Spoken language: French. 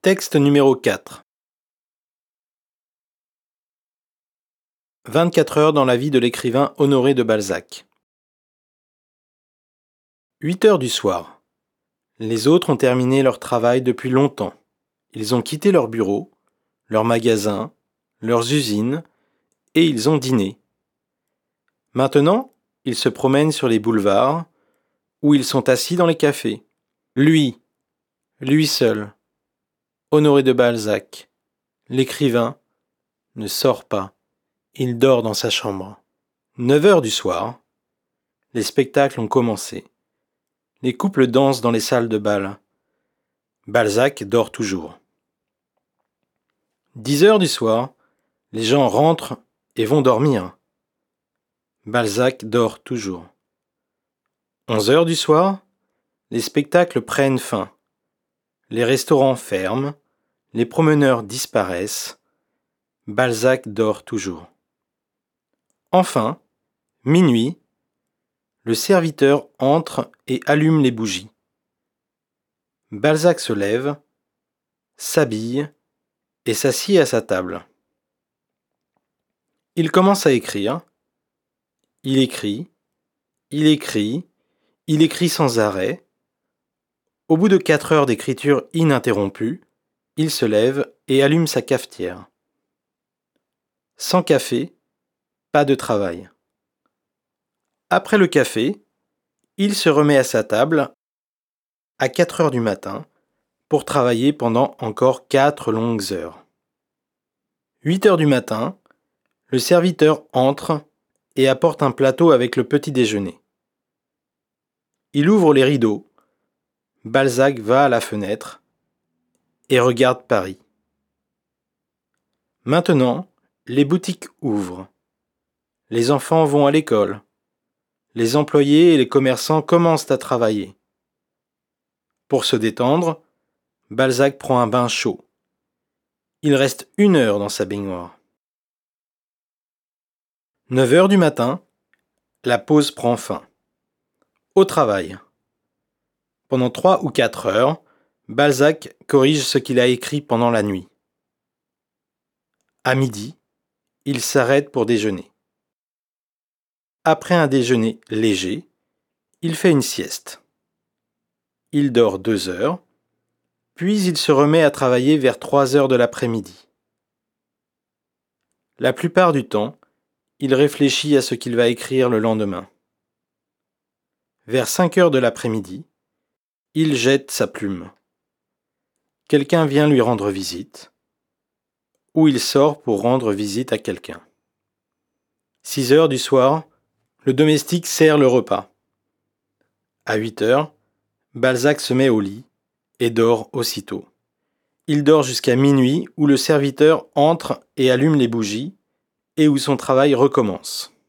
Texte numéro 4. 24 heures dans la vie de l'écrivain Honoré de Balzac. 8 heures du soir. Les autres ont terminé leur travail depuis longtemps. Ils ont quitté leur bureau, leur magasin, leurs usines, et ils ont dîné. Maintenant, ils se promènent sur les boulevards, ou ils sont assis dans les cafés. Lui seul, Honoré de Balzac, l'écrivain, ne sort pas. Il dort dans sa chambre. 9 heures du soir. Les spectacles ont commencé. Les couples dansent dans les salles de bal. Balzac dort toujours. 10 heures du soir. Les gens rentrent et vont dormir. Balzac dort toujours. 11 heures du soir. Les spectacles prennent fin. Les restaurants ferment. Les promeneurs disparaissent. Balzac dort toujours. Enfin, minuit, le serviteur entre et allume les bougies. Balzac se lève, s'habille et s'assied à sa table. Il commence à écrire. Il écrit sans arrêt. Au bout de 4 heures d'écriture ininterrompue, il se lève et allume sa cafetière. Sans café, pas de travail. Après le café, il se remet à sa table à 4 heures du matin pour travailler pendant encore 4 longues heures. 8 heures du matin, le serviteur entre et apporte un plateau avec le petit déjeuner. Il ouvre les rideaux. Balzac va à la fenêtre et regarde Paris. Maintenant, les boutiques ouvrent. Les enfants vont à l'école. Les employés et les commerçants commencent à travailler. Pour se détendre, Balzac prend un bain chaud. Il reste 1 heure dans sa baignoire. 9 heures du matin, la pause prend fin. Au travail. Pendant 3 ou 4 heures, Balzac corrige ce qu'il a écrit pendant la nuit. À midi, il s'arrête pour déjeuner. Après un déjeuner léger, il fait une sieste. Il dort 2 heures, puis il se remet à travailler vers 3 heures de l'après-midi. La plupart du temps, il réfléchit à ce qu'il va écrire le lendemain. Vers 5 heures de l'après-midi, il jette sa plume. Quelqu'un vient lui rendre visite, ou il sort pour rendre visite à quelqu'un. 6 heures du soir, le domestique sert le repas. À 8 heures, Balzac se met au lit et dort aussitôt. Il dort jusqu'à minuit où le serviteur entre et allume les bougies et où son travail recommence.